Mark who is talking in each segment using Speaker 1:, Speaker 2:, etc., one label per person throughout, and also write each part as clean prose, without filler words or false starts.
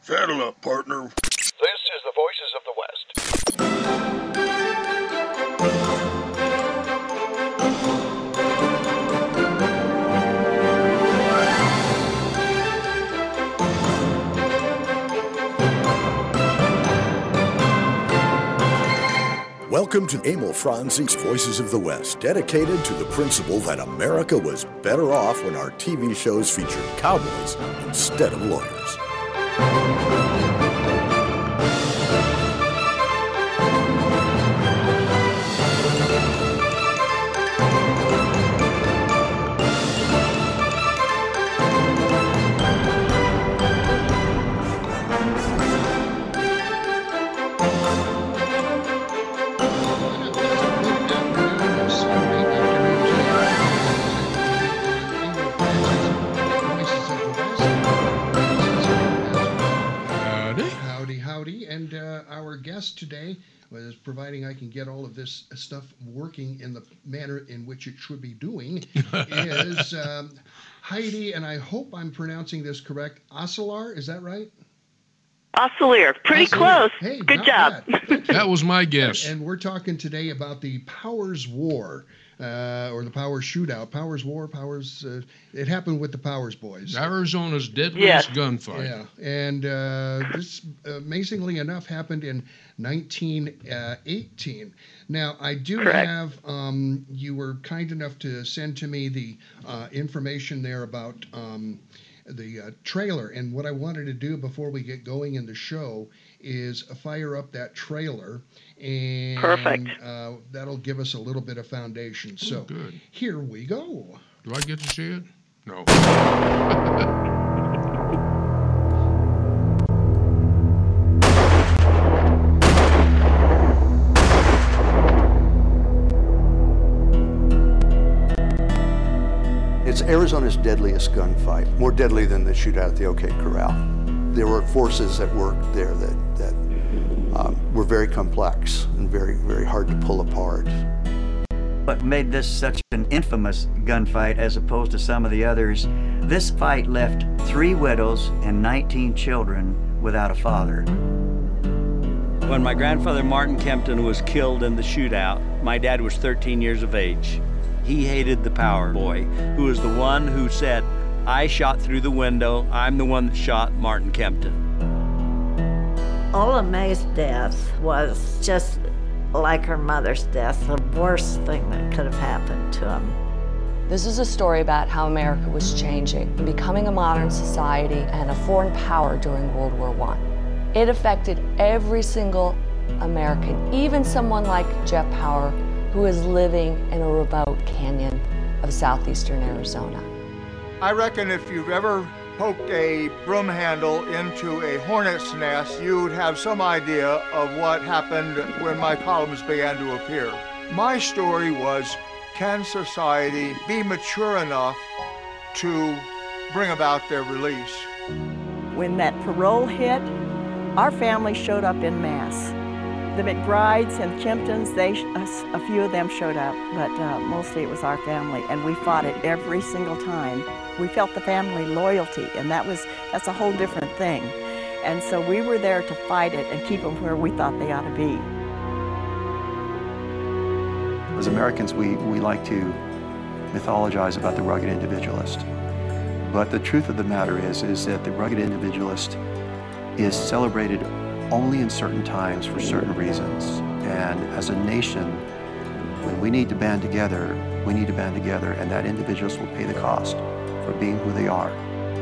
Speaker 1: Saddle up, partner.
Speaker 2: This is the Voices of the West.
Speaker 3: Welcome to Emil Franzi's Voices of the West, dedicated to the principle that America was better off when our TV shows featured cowboys instead of lawyers.
Speaker 4: Today was providing I can get all of this stuff working in the manner in which it should be doing is Heidi, and I hope I'm pronouncing this correct, Ossilar, is that right?
Speaker 5: Ossilar, pretty close.
Speaker 4: Hey,
Speaker 5: good job.
Speaker 6: That was my guess.
Speaker 4: And we're talking today about the Powers War, or the Powers Shootout. Powers War, it happened with the Powers Boys.
Speaker 6: Arizona's deadliest gunfight.
Speaker 4: Yeah, and this, amazingly enough, happened in 1918. Now, I do have, you were kind enough to send to me the information there about the trailer, and what I wanted to do before we get going in the show is fire up that trailer, and that'll give us a little bit of foundation. So
Speaker 6: good.
Speaker 4: Here we go.
Speaker 6: Do I get to see it? No.
Speaker 7: It's Arizona's deadliest gunfight, more deadly than the shootout at the OK Corral. There were forces that worked there that were very complex and very, very hard to pull apart.
Speaker 8: What made this such an infamous gunfight as opposed to some of the others, this fight left 3 widows and 19 children without a father.
Speaker 9: When my grandfather Martin Kempton was killed in the shootout, my dad was 13 years of age. He hated the Power Boy, who was the one who said, "I shot through the window, I'm the one that shot Martin Kempton."
Speaker 10: Ola May's death was just like her mother's death, the worst thing that could have happened to him.
Speaker 11: This is a story about how America was changing, becoming a modern society and a foreign power during World War I. It affected every single American, even someone like Jeff Power, who is living in a remote canyon of southeastern Arizona.
Speaker 12: I reckon if you've ever poked a broom handle into a hornet's nest, you'd have some idea of what happened when my columns began to appear. My story was, can society be mature enough to bring about their release?
Speaker 13: When that parole hit, our family showed up en masse. The McBrides and Kemptons, a few of them showed up, but mostly it was our family, and we fought it every single time. We felt the family loyalty, and that's a whole different thing. And so we were there to fight it and keep them where we thought they ought to be.
Speaker 14: As Americans, we like to mythologize about the rugged individualist. But the truth of the matter is that the rugged individualist is celebrated only in certain times for certain reasons. And as a nation, when we need to band together, we need to band together, and that individuals will pay the cost for being who they are.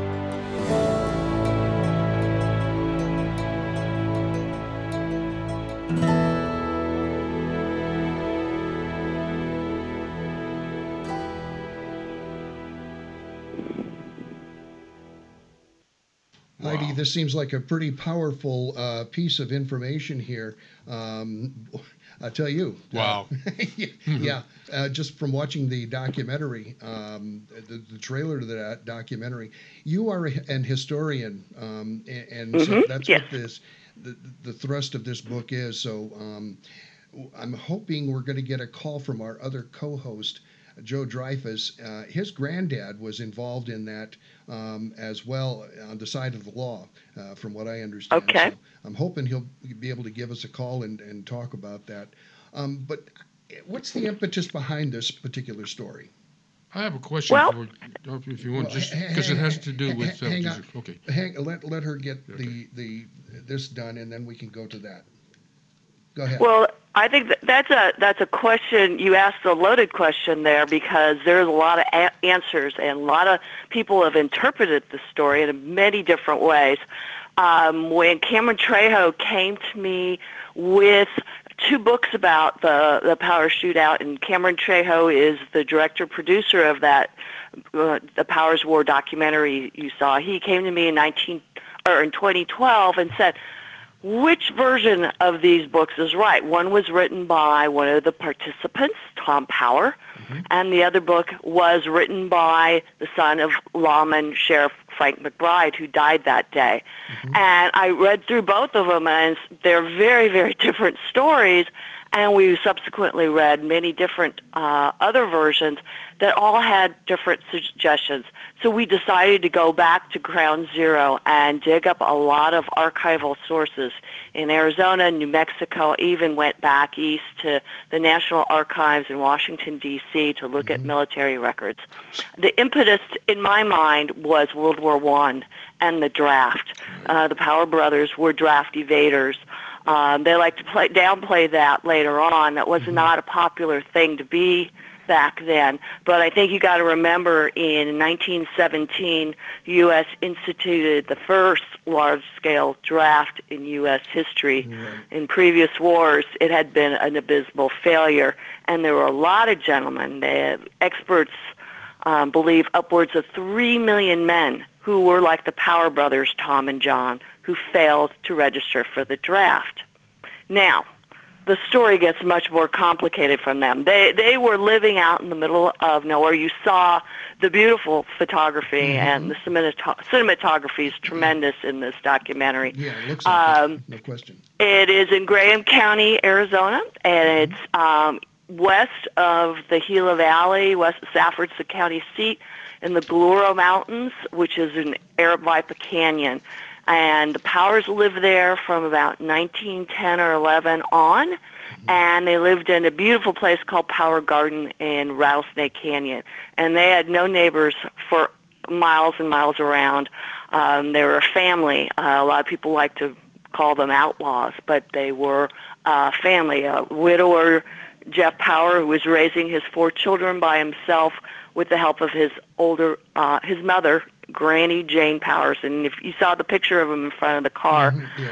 Speaker 4: Heidi, this seems like a pretty powerful piece of information here. I tell you.
Speaker 6: Wow.
Speaker 4: Yeah, just from watching the documentary, the trailer to that documentary, you are an historian, and so that's what the thrust of this book is. So I'm hoping we're going to get a call from our other co-host Joe Dreyfus, his granddad was involved in that as well on the side of the law, from what I understand.
Speaker 5: Okay.
Speaker 4: So I'm hoping he'll be able to give us a call and talk about that. But what's the impetus behind this particular story?
Speaker 6: I have a question for if you want, just because it has to do with.
Speaker 4: Hang on.
Speaker 6: Okay.
Speaker 4: Let her get this done, and then we can go to that. Go ahead.
Speaker 5: Well, I think that's a question. You asked a loaded question there, because there's a lot of answers, and a lot of people have interpreted the story in many different ways. When Cameron Trejo came to me with 2 books about the Power Shootout, and Cameron Trejo is the director-producer of that the Powers War documentary you saw. He came to me in 2012 and said, which version of these books is right? One was written by one of the participants, Tom Power, and the other book was written by the son of lawman Sheriff Frank McBride, who died that day. And I read through both of them, and they're very, very different stories, and we subsequently read many different other versions that all had different suggestions. So we decided to go back to ground zero and dig up a lot of archival sources in Arizona, New Mexico, even went back east to the National Archives in Washington, D.C. to look at military records. The impetus, in my mind, was World War I and the draft. The Power brothers were draft evaders. They like to downplay that later on. That was not a popular thing to be back then. But I think you got to remember in 1917, the U.S. instituted the first large-scale draft in U.S. history. In previous wars, it had been an abysmal failure, and there were a lot of gentlemen. Experts believe upwards of 3 million men who were like the Power brothers, Tom and John, who failed to register for the draft. Now, the story gets much more complicated from them. They were living out in the middle of nowhere. You saw the beautiful photography, and the cinematography is tremendous in this documentary.
Speaker 4: Yeah, it looks like it, no question.
Speaker 5: It is in Graham County, Arizona, and it's west of the Gila Valley. West of Safford's the county seat, in the Gluro Mountains, which is in Arabipa Canyon. And the Powers lived there from about 1910 or 11 on, and they lived in a beautiful place called Power Garden in Rattlesnake Canyon. And they had no neighbors for miles and miles around. They were a family. A lot of people like to call them outlaws, but they were a family. A widower, Jeff Power, who was raising his 4 children by himself with the help of his mother, Granny Jane Powers. And if you saw the picture of him in front of the car,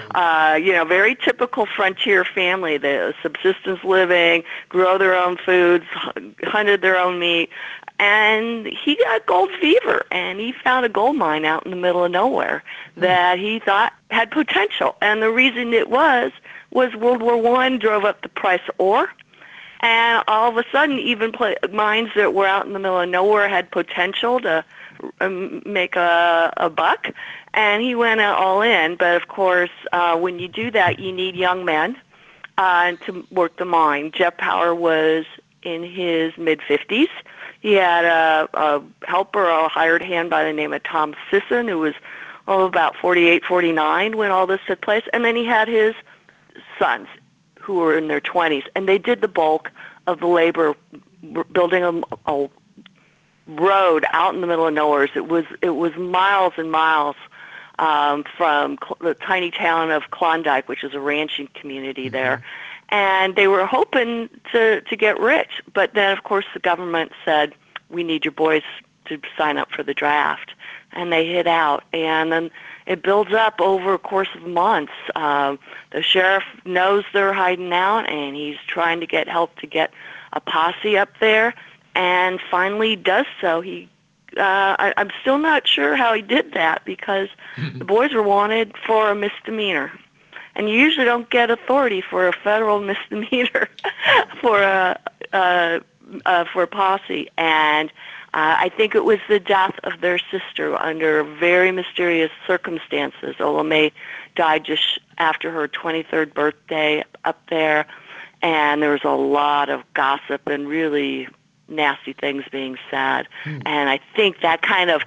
Speaker 5: very typical frontier family. The subsistence living, grow their own foods, hunted their own meat. And he got gold fever, and he found a gold mine out in the middle of nowhere that he thought had potential. And the reason it was World War I drove up the price of ore. And all of a sudden, even mines that were out in the middle of nowhere had potential to make a buck, and he went all in. But of course, when you do that, you need young men to work the mine. Jeff Power was in his mid-50s. He had a helper, a hired hand by the name of Tom Sisson, who was about 48, 49 when all this took place. And then he had his sons, who were in their 20s, and they did the bulk of the labor building a road out in the middle of nowhere. It was miles and miles from the tiny town of Klondike, which is a ranching community there. And they were hoping to get rich. But then, of course, the government said, we need your boys to sign up for the draft. And they hid out. And then it builds up over a course of months. The sheriff knows they're hiding out, and he's trying to get help to get a posse up there, and finally does so. I'm still not sure how he did that, because the boys were wanted for a misdemeanor. And you usually don't get authority for a federal misdemeanor for a posse. And I think it was the death of their sister under very mysterious circumstances. Ola Mae died just after her 23rd birthday up there, and there was a lot of gossip and really nasty things being said. And I think that kind of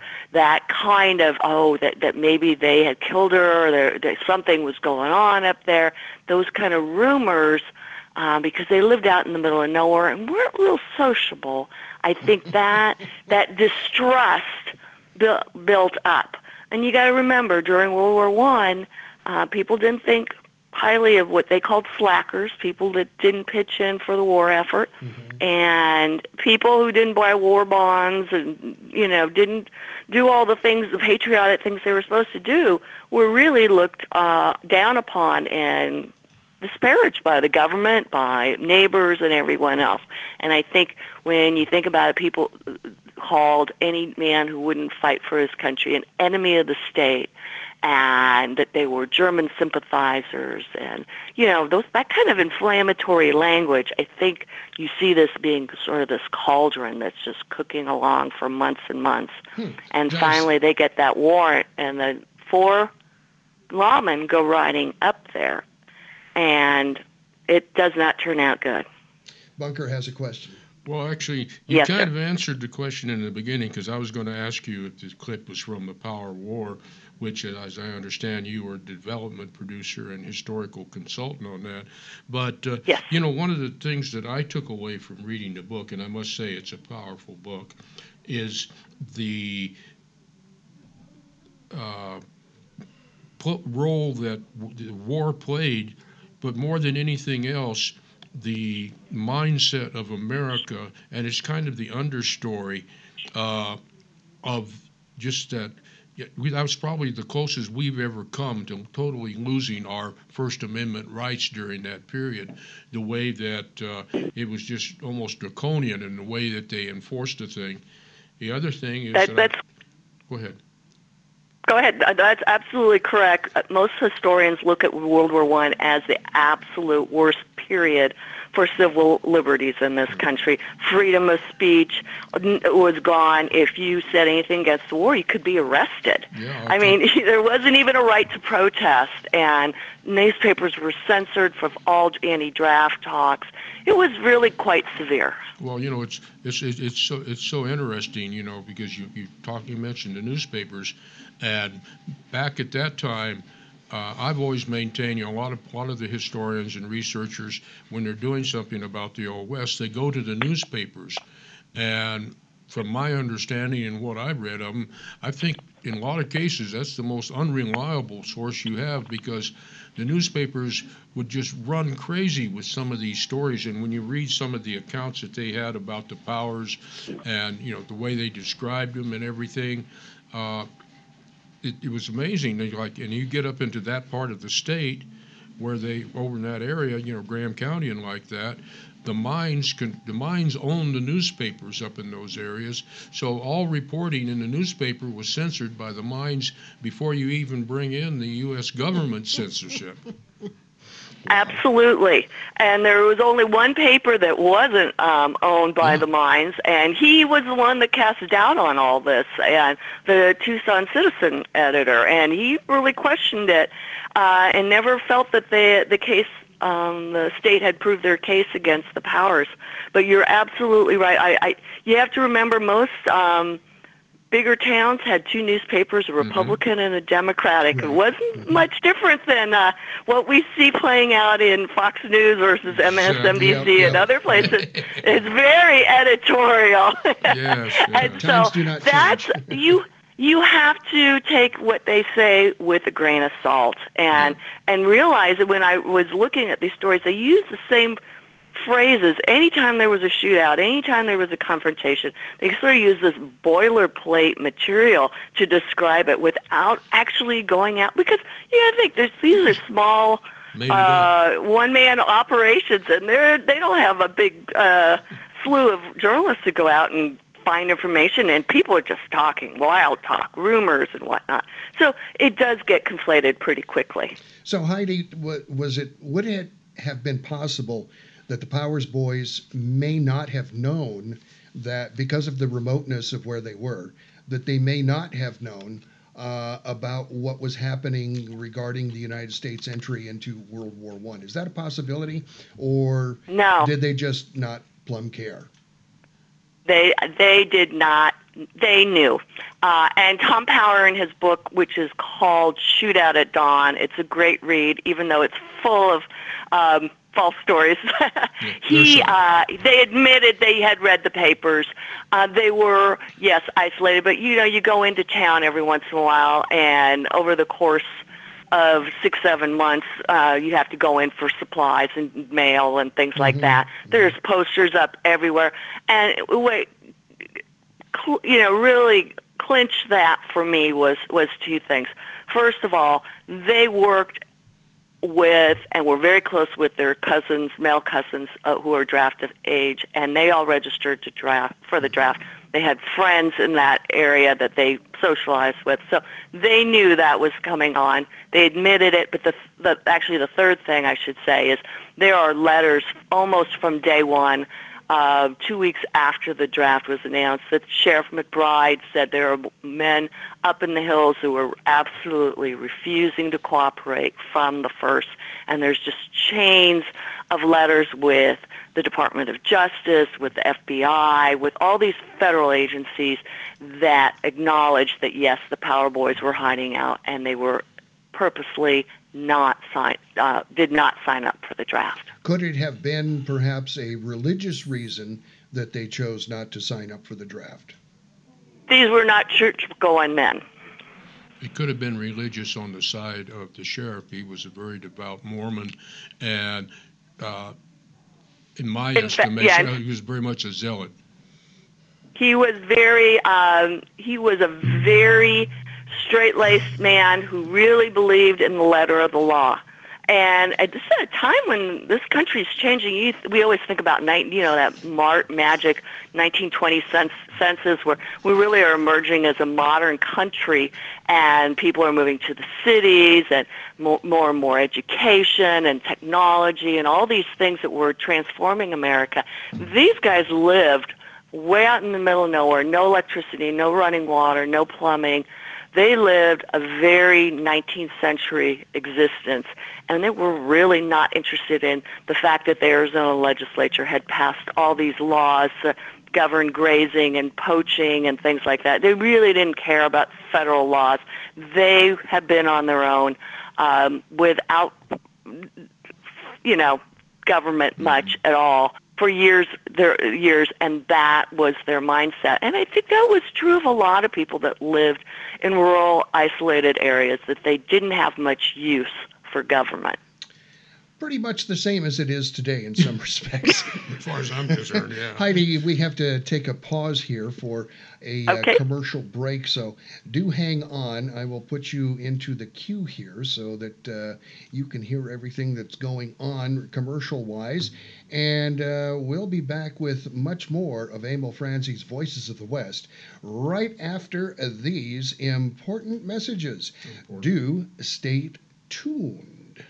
Speaker 5: that maybe they had killed her, or there something was going on up there, those kind of rumors, because they lived out in the middle of nowhere and weren't real sociable. I think that distrust built up. And you got to remember, during World War I, people didn't think highly of what they called slackers, people that didn't pitch in for the war effort, and people who didn't buy war bonds and, didn't do all the things, the patriotic things they were supposed to do, were really looked down upon and disparaged by the government, by neighbors, and everyone else. And I think when you think about it, people called any man who wouldn't fight for his country an enemy of the state, and that they were German sympathizers, and that kind of inflammatory language. I think you see this being sort of this cauldron that's just cooking along for months and months, and finally they get that warrant, and the 4 lawmen go riding up there, and it does not turn out good.
Speaker 4: Bunker has a question.
Speaker 6: Well, actually, you kind of answered the question in the beginning, because I was going to ask you if the clip was from the Power War, which, as I understand, you were a development producer and historical consultant on that. But, one of the things that I took away from reading the book, and I must say it's a powerful book, is the role that the war played, but more than anything else, the mindset of America, and it's kind of the understory of just that. That was probably the closest we've ever come to totally losing our First Amendment rights during that period, the way that it was just almost draconian in the way that they enforced the thing. The other thing is... Go ahead.
Speaker 5: Go ahead. That's absolutely correct. Most historians look at World War I as the absolute worst period for civil liberties in this country. Freedom of speech was gone. If you said anything against the war, you could be arrested. I mean, there wasn't even a right to protest, and newspapers were censored from all anti-draft talks. It was really quite severe.
Speaker 6: Well, it's so interesting, because you mentioned the newspapers, and back at that time, I've always maintained, a lot of the historians and researchers, when they're doing something about the Old West, they go to the newspapers. And from my understanding and what I've read of them, I think in a lot of cases that's the most unreliable source you have, because the newspapers would just run crazy with some of these stories. And when you read some of the accounts that they had about the powers and, the way they described them and everything, it was amazing. And you get up into that part of the state where over in that area, Graham County and like that, the mines owned the newspapers up in those areas. So all reporting in the newspaper was censored by the mines before you even bring in the U.S. government censorship.
Speaker 5: Absolutely. And there was only one paper that wasn't owned by the mines, and he was the one that cast doubt on all this, and the Tucson Citizen editor, and he really questioned it and never felt that the case, the state had proved their case against the powers. But you're absolutely right. You have to remember most bigger towns had 2 newspapers, a Republican and a Democratic. It wasn't much different than what we see playing out in Fox News versus MSNBC and other places. It's very editorial. And so that's you have to take what they say with a grain of salt and realize that when I was looking at these stories, they use the same phrases anytime there was a shootout, anytime there was a confrontation. They sort of use this boilerplate material to describe it without actually going out, because you got to think these are small one-man operations, and they don't have a big slew of journalists to go out and find information, and people are just talking wild talk, rumors and whatnot. So it does get conflated pretty quickly.
Speaker 4: So Heidi, would it have been possible that the Powers Boys may not have known that, because of the remoteness of where they were, that they may not have known about what was happening regarding the United States entry into World War I? Is that a possibility? Or did they just not plumb care?
Speaker 5: They did not. They knew. And Tom Power, in his book, which is called Shootout at Dawn, it's a great read, even though it's full of false stories. They admitted they had read the papers. They were, yes, isolated, but you go into town every once in a while, and over the course of 6-7 months, you have to go in for supplies and mail and things like that. There's posters up everywhere, and really clinch that for me was two things. First of all, they worked with and were very close with their cousins, male cousins who are draft age, and they all registered for the draft. They had friends in that area that they socialized with, so they knew that was coming on. They admitted it, but actually the third thing I should say is there are letters almost from day one, 2 weeks after the draft was announced, that Sheriff McBride said there are men up in the hills who were absolutely refusing to cooperate from the first, and there's just chains of letters with the Department of Justice, with the FBI, with all these federal agencies that acknowledged that, yes, the Power Boys were hiding out, and they were purposely did not sign up for the draft.
Speaker 4: Could it have been perhaps a religious reason that they chose not to sign up for the draft?
Speaker 5: These were not church-going men.
Speaker 6: It could have been religious on the side of the sheriff. He was a very devout Mormon, and in my estimation, he was very much a zealot.
Speaker 5: He was a very straight-laced man who really believed in the letter of the law. And at a time when this country is changing, we always think about that magic 1920 census, where we really are emerging as a modern country, and people are moving to the cities, and more and more education and technology and all these things that were transforming America. These guys lived way out in the middle of nowhere, no electricity, no running water, no plumbing. They lived a very 19th century existence, and they were really not interested in the fact that the Arizona legislature had passed all these laws to govern grazing and poaching and things like that. They really didn't care about federal laws. They had been on their own without, government much at all for years, and that was their mindset. And I think that was true of a lot of people that lived in rural, isolated areas, that they didn't have much use for government.
Speaker 4: Pretty much the same as it is today in some respects.
Speaker 6: As far as I'm concerned, yeah.
Speaker 4: Heidi, we have to take a pause here for a commercial break, so do hang on. I will put you into the queue here so that you can hear everything that's going on commercial-wise, and we'll be back with much more of Emil Franzi's Voices of the West right after these important messages. Do stay tuned.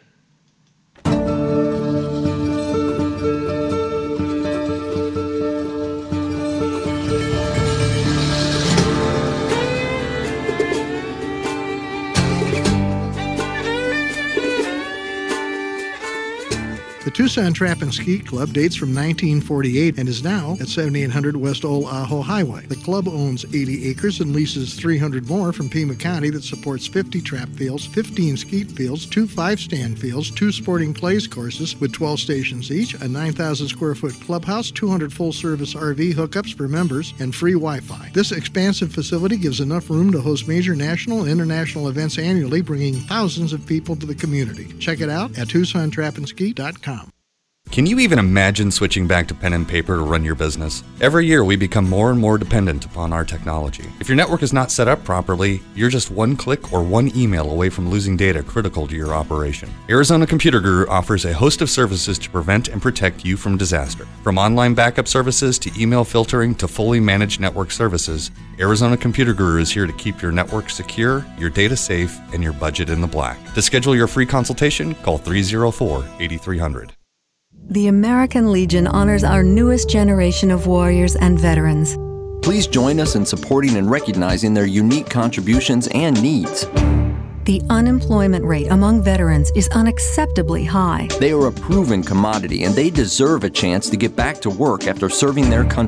Speaker 1: The Tucson Trap and Ski Club dates from 1948 and is now at 7800 West Old Ajo Highway. The club owns 80 acres and leases 300 more from Pima County that supports 50 trap fields, 15 skeet fields, 2 5-stand fields, 2 sporting clays courses with 12 stations each, a 9,000 square foot clubhouse, 200 full-service RV hookups for members, and free Wi-Fi. This expansive facility gives enough room to host major national and international events annually, bringing thousands of people to the community. Check it out at TucsonTrapandSki.com.
Speaker 15: Can you even imagine switching back to pen and paper to run your business? Every year we become more and more dependent upon our technology. If your network is not set up properly, you're just one click or one email away from losing data critical to your operation. Arizona Computer Guru offers a host of services to prevent and protect you from disaster. From online backup services to email filtering to fully managed network services, Arizona Computer Guru is here to keep your network secure, your data safe, and your budget in the black. To schedule your free consultation, call 304-8300.
Speaker 16: The American Legion honors our newest generation of warriors and veterans.
Speaker 17: Please join us in supporting and recognizing their unique contributions and needs.
Speaker 16: The unemployment rate among veterans is unacceptably high.
Speaker 17: They are a proven commodity, and they deserve a chance to get back to work after serving their country.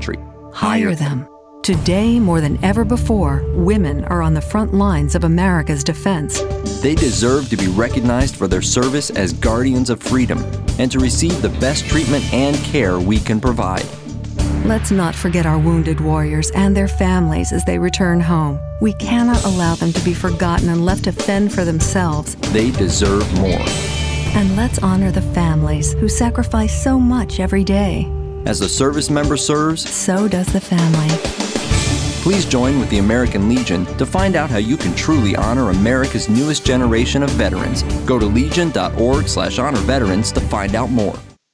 Speaker 16: hire them. Today, more than ever before, women are on the front lines of America's defense.
Speaker 17: They deserve to be recognized for their service as guardians of freedom and to receive the best treatment and care we can provide.
Speaker 16: Let's not forget our wounded warriors and their families as they return home. We cannot allow them to be forgotten and left to fend for themselves.
Speaker 17: They deserve more.
Speaker 16: And let's honor the families who sacrifice so much every day.
Speaker 17: As the service member serves,
Speaker 16: so does the family.
Speaker 17: Please join with the American Legion to find out how you can truly honor America's newest generation of veterans. Go to legion.org/honor veterans to find out more.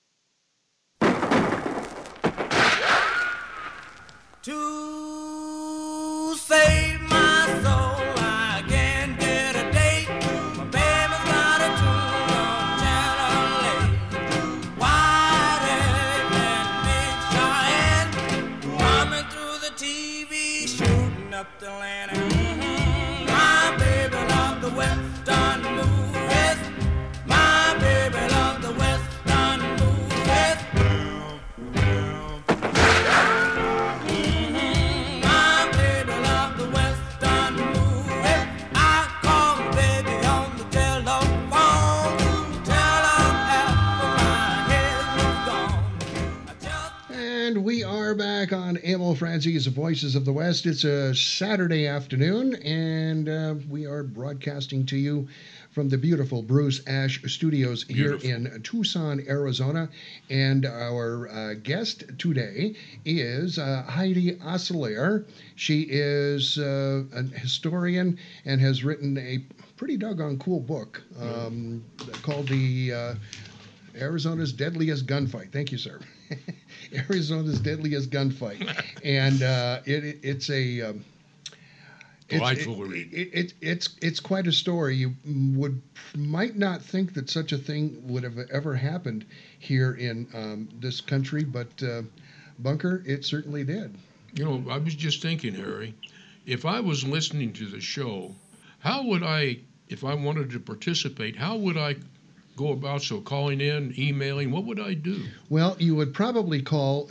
Speaker 4: Franzese Voices of the West. It's a Saturday afternoon, and we are broadcasting to you from the beautiful Bruce Ash Studios here in Tucson, Arizona. And our guest today is Heidi Oselair. She is a historian and has written a pretty doggone cool book called the Arizona's Deadliest Gunfight. Thank you, sir. Arizona's Deadliest Gunfight, and it's a delightful read. It's quite a story. You might not think that such a thing would have ever happened here in this country, but Bunker, it certainly did.
Speaker 6: You know, I was just thinking, Harry, if I was listening to the show, how would I, if I wanted to participate, how would I go about? So calling in, emailing, what would I do?
Speaker 4: Well, you would probably call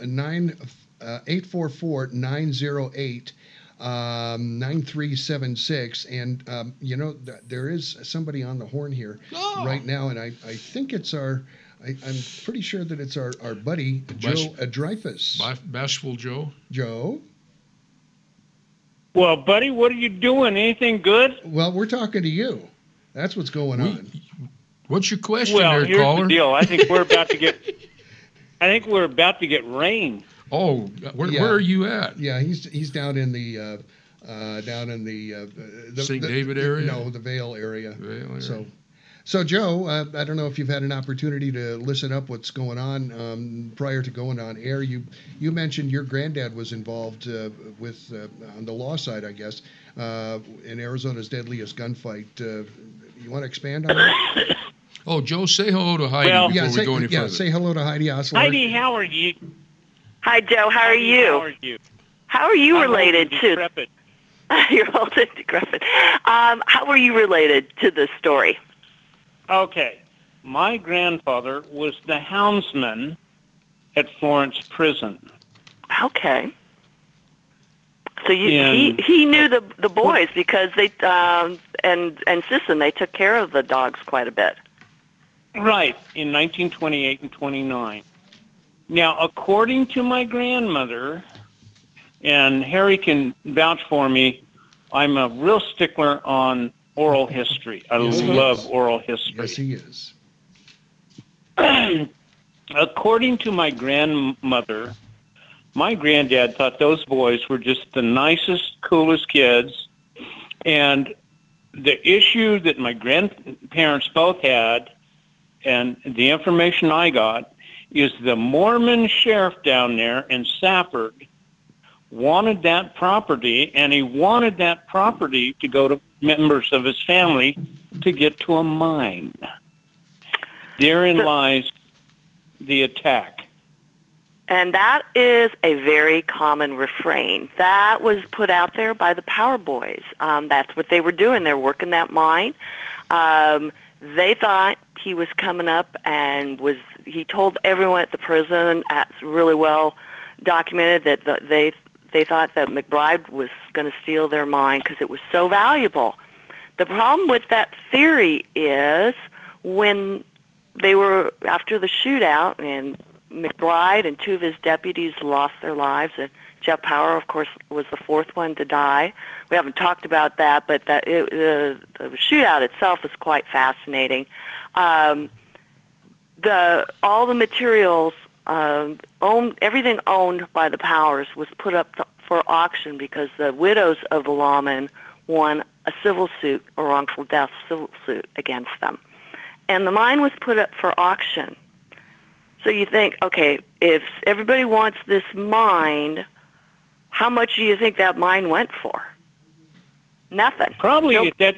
Speaker 4: 844-908-9376, and you know, there is somebody on the horn here right now, and I think it's I'm pretty sure that it's our buddy Joe Dreyfus.
Speaker 6: Bashful Joe.
Speaker 4: Joe.
Speaker 18: Well, buddy, what are you doing? Anything good?
Speaker 4: Well, we're talking to you. That's what's going on.
Speaker 6: What's your question,
Speaker 18: well,
Speaker 6: there,
Speaker 18: here's
Speaker 6: caller?
Speaker 18: The deal. I think we're about to get. I think we're about to get rain.
Speaker 6: Oh, where are you at?
Speaker 4: Yeah, he's down in the
Speaker 6: St. David area.
Speaker 4: No, the Vale area. So Joe, I don't know if you've had an opportunity to listen up what's going on prior to going on air. You mentioned your granddad was involved with on the law side, I guess, in Arizona's Deadliest Gunfight. You want to expand on that?
Speaker 6: Oh, Joe, say hello to Heidi before we go any further.
Speaker 4: Yeah, say hello to Heidi Oselair.
Speaker 18: Heidi, how are you?
Speaker 5: Hi, Joe. How are you?
Speaker 18: How are you?
Speaker 5: How are you related to?
Speaker 18: Decrepit.
Speaker 5: You're old and decrepit. How are you related to this story?
Speaker 18: Okay. My grandfather was the houndsman at Florence Prison.
Speaker 5: Okay. So he knew the boys because they and Sisson, they took care of the dogs quite a bit.
Speaker 18: Right, in 1928 and 29. Now, according to my grandmother, and Harry can vouch for me, I'm a real stickler on oral history. I love oral history.
Speaker 4: Yes, he is.
Speaker 18: According to my grandmother, my granddad thought those boys were just the nicest, coolest kids. And the issue that my grandparents both had, and the information I got, is the Mormon sheriff down there in Safford wanted that property, and he wanted that property to go to members of his family to get to a mine. Therein lies the attack.
Speaker 5: And that is a very common refrain. That was put out there by the Power Boys. That's what they were doing. They're working that mine. They thought he was coming up and he told everyone at the prison really well documented that they thought that McBride was going to steal their mine because it was so valuable. The problem with that theory is when they were after the shootout, and McBride and 2 of his deputies lost their lives, and Jeff Power, of course, was the 4th one to die. We haven't talked about that, but the shootout itself was quite fascinating. All the materials, everything owned by the Powers was put up for auction because the widows of the lawmen won a civil suit, a wrongful death civil suit against them. And the mine was put up for auction. So you think, okay, if everybody wants this mine, how much do you think that mine went for? Nothing.
Speaker 18: Probably
Speaker 5: nope.
Speaker 18: that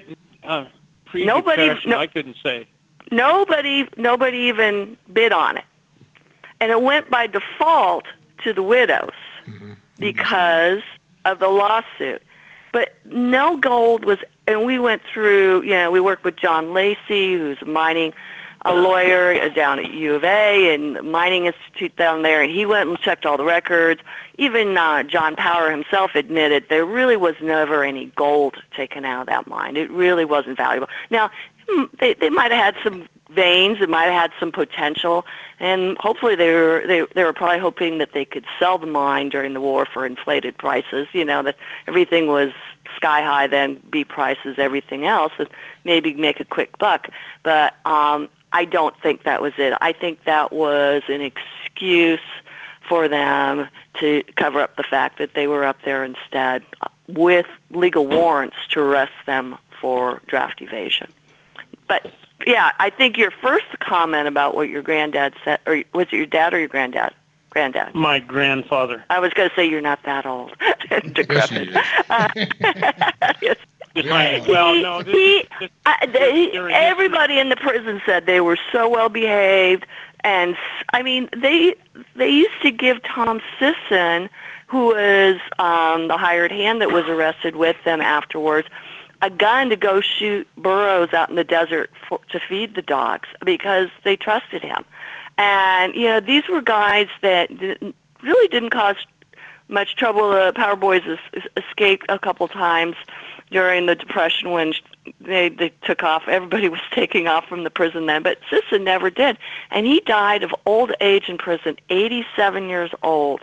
Speaker 18: I couldn't say.
Speaker 5: Nobody even bid on it. And it went by default to the widows because of the lawsuit. But no gold was, and we went through, we worked with John Lacey, who's a lawyer down at U of A and Mining Institute down there, and he went and checked all the records. Even John Power himself admitted there really was never any gold taken out of that mine. It really wasn't valuable. Now, they might have had some veins, it might have had some potential, and hopefully they were probably hoping that they could sell the mine during the war for inflated prices, that everything was sky high, then B prices, everything else, and maybe make a quick buck. But I don't think that was it. I think that was an excuse for them to cover up the fact that they were up there instead with legal warrants to arrest them for draft evasion. But yeah, I think your first comment about what your granddad said, or was it your dad or your granddad? Granddad.
Speaker 18: My grandfather.
Speaker 5: I was going to say you're not that old.
Speaker 6: Yes, he is.
Speaker 5: Yes.
Speaker 18: Well, no.
Speaker 5: Everybody in the prison said they were so well behaved, and I mean they used to give Tom Sisson, who was the hired hand that was arrested with them afterwards, a gun to go shoot burros out in the desert to feed the dogs because they trusted him. And these were guys that really didn't cause much trouble. The Power Boys escaped a couple times during the Depression when they took off. Everybody was taking off from the prison then, but Sisson never did. And he died of old age in prison, 87 years old,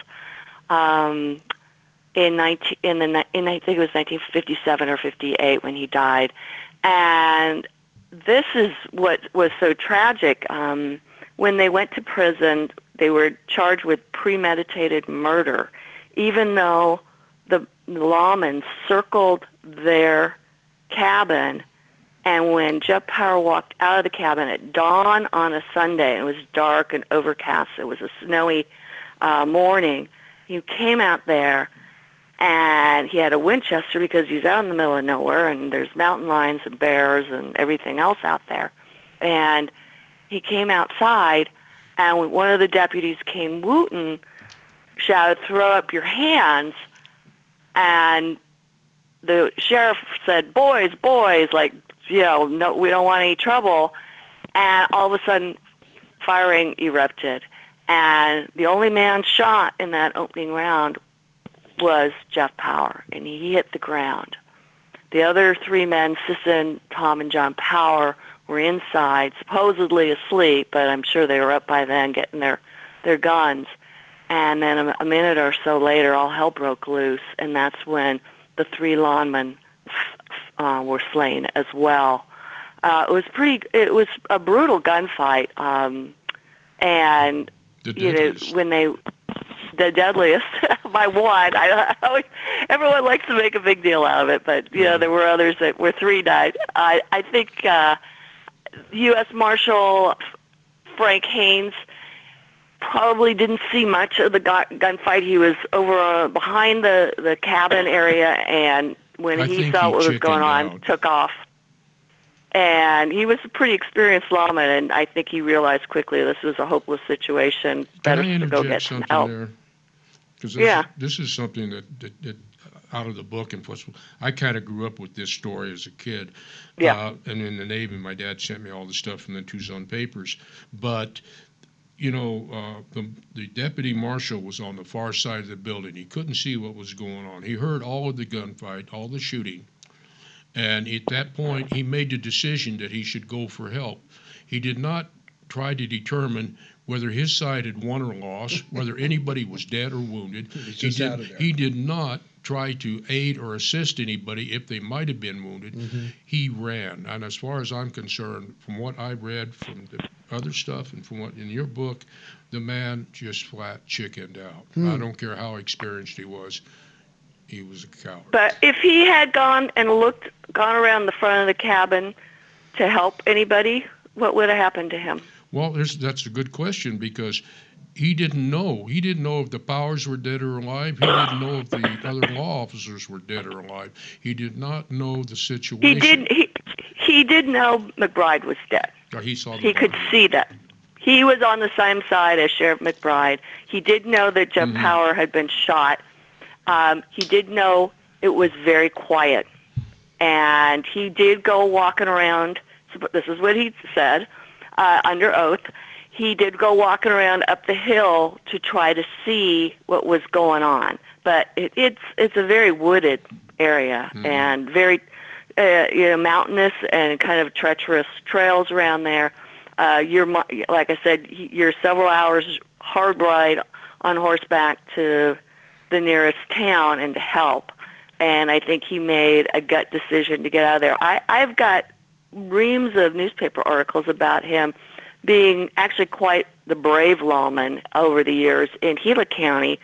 Speaker 5: I think it was 1957 or 58 when he died. And this is what was so tragic. When they went to prison, they were charged with premeditated murder, even though the lawmen circled their cabin, and when Jeff Power walked out of the cabin at dawn on a Sunday, it was dark and overcast, it was a snowy morning, he came out there, and he had a Winchester because he's out in the middle of nowhere, and there's mountain lions and bears and everything else out there. And he came outside, and when one of the deputies came wooting, shouted, "Throw up your hands," and the sheriff said, boys, like, no, we don't want any trouble. And all of a sudden, firing erupted. And the only man shot in that opening round was Jeff Power, and he hit the ground. The other 3 men, Sisson, Tom, and John Power, were inside, supposedly asleep, but I'm sure they were up by then getting their guns. And then a minute or so later, all hell broke loose, and that's when the 3 lawnmen were slain as well. It was a brutal gunfight, and when the deadliest by one. Everyone likes to make a big deal out of it, but there were others where 3 died. I think U.S. Marshal Frank Haynes probably didn't see much of the gunfight. He was over behind the cabin area, and when he saw what was going on, took off. And he was a pretty experienced lawman, and I think he realized quickly this was a hopeless situation. Better to go get some help.
Speaker 6: Because this is something that out of the book, and plus I kind of grew up with this story as a kid. And in the Navy, my dad sent me all the stuff from the Tucson papers. But the deputy marshal was on the far side of the building. He couldn't see what was going on. He heard all of the gunfight, all the shooting. And at that point, he made the decision that he should go for help. He did not try to determine whether his side had won or lost, whether anybody was dead or wounded. He did not try to aid or assist anybody if they might have been wounded.
Speaker 4: Mm-hmm.
Speaker 6: He ran. And as far as I'm concerned, from what I read from the other stuff and from what in your book, the man just flat chickened out. I don't care how experienced he was a coward.
Speaker 5: But if he had gone around the front of the cabin to help anybody, what would have happened to him?
Speaker 6: Well, that's a good question, because he didn't know. He didn't know if the Powers were dead or alive. He didn't know if the other law officers were dead or alive. He did not know the situation.
Speaker 5: He did know McBride was dead. He could see that. He was on the same side as Sheriff McBride. He did know that Jeff Power had been shot. He did know it was very quiet. And he did go walking around. This is what he said under oath. He did go walking around up the hill to try to see what was going on. But it's a very wooded area and very mountainous and kind of treacherous trails around there. Like I said, you're several hours hard ride on horseback to the nearest town and to help. And I think he made a gut decision to get out of there. I've got reams of newspaper articles about him being actually quite the brave lawman over the years in Gila County,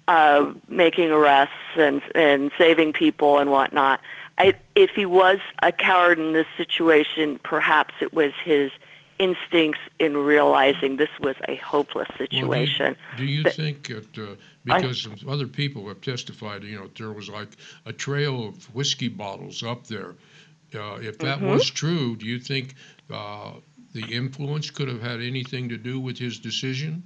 Speaker 5: making arrests and saving people and whatnot. If he was a coward in this situation, perhaps it was his instincts in realizing this was a hopeless situation.
Speaker 6: Well, do you think that because other people have testified, there was like a trail of whiskey bottles up there. If that was true, do you think the influence could have had anything to do with his decision?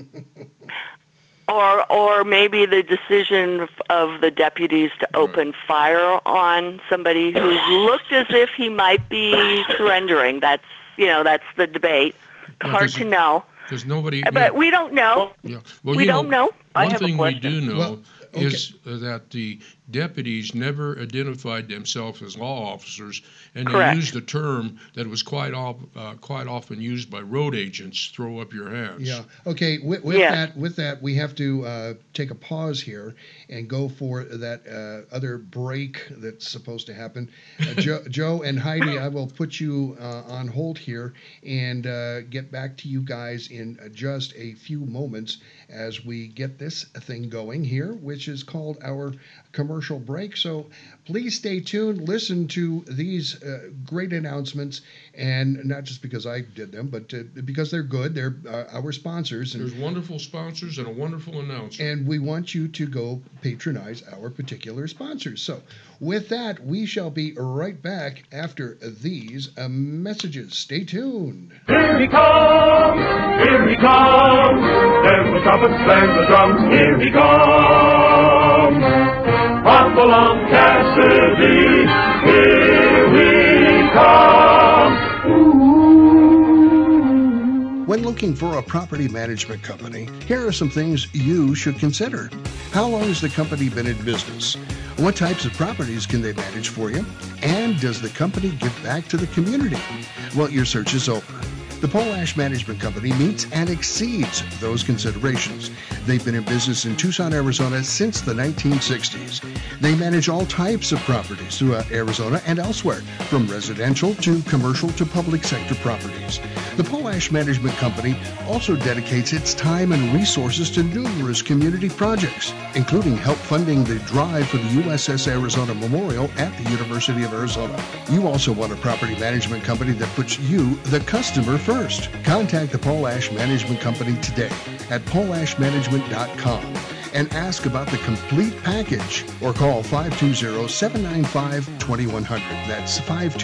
Speaker 5: Or maybe the decision of the deputies to open fire on somebody who looked as if he might be surrendering. That's the debate. Hard to know.
Speaker 6: Because nobody.
Speaker 5: But we don't know.
Speaker 6: Yeah. Well,
Speaker 5: we don't know.
Speaker 6: One thing we do know is that the deputies never identified themselves as law officers, and they used a term that was quite often used by road agents: "Throw up your hands."
Speaker 4: Yeah. Okay. With that, we have to take a pause here and go for that other break that's supposed to happen. Joe and Heidi, I will put you on hold here and get back to you guys in just a few moments as we get this thing going here, which is called our commercial break. So please stay tuned, listen to these great announcements, and not just because I did them, but because they're good. They're our sponsors.
Speaker 6: There's wonderful sponsors and a wonderful announcer.
Speaker 4: And we want you to go patronize our particular sponsors. So with that, we shall be right back after these messages. Stay tuned.
Speaker 19: Here he comes, here he comes. Then the trumpet slam the drum. Here he comes. Hopalong Cassidy, here we come. Ooh.
Speaker 4: When looking for a property management company, here are some things you should consider. How long has the company been in business? What types of properties can they manage for you? And does the company give back to the community? Well, your search is over. The Pole Ash Management Company meets and exceeds those considerations. They've been in business in Tucson, Arizona since the 1960s. They manage all types of properties throughout Arizona and elsewhere, from residential to commercial to public sector properties. The Pole Ash Management Company also dedicates its time and resources to numerous community projects, including help funding the drive for the USS Arizona Memorial at the University of Arizona. You also want a property management company that puts you, the customer, first. Contact the Pole Ash Management Company today at poleashmanagement.com and ask about the complete package, or call 520-795-2100. That's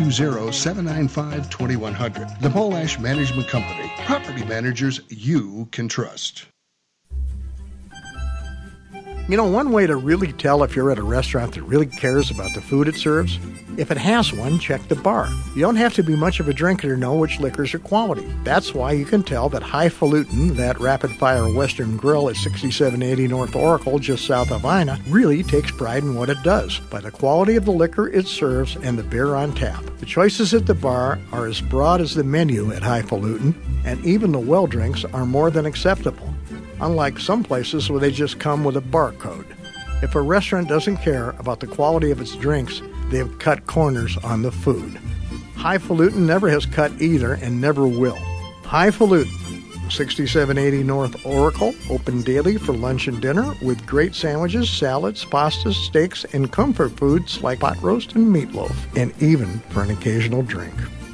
Speaker 4: 520-795-2100. The Pole Ash Management Company, property managers you can trust.
Speaker 1: You know, one way to really tell if you're at a restaurant that really cares about the food it serves, if it has one, check the bar. You don't have to be much of a drinker to know which liquors are quality. That's why you can tell that Highfalutin, that rapid-fire Western grill at 6780 North Oracle just south of Ina, really takes pride in what it does, by the quality of the liquor it serves and the beer on tap. The choices at the bar are as broad as the menu at Highfalutin, and even the well drinks are more than acceptable, unlike some places where they just come with a barcode. If a restaurant doesn't care about the quality of its drinks, they have cut corners on the food. Highfalutin never has cut either and never will. Highfalutin, 6780 North Oracle, open daily for lunch and dinner with great sandwiches, salads, pastas, steaks, and comfort foods like pot roast and meatloaf, and even for an occasional drink.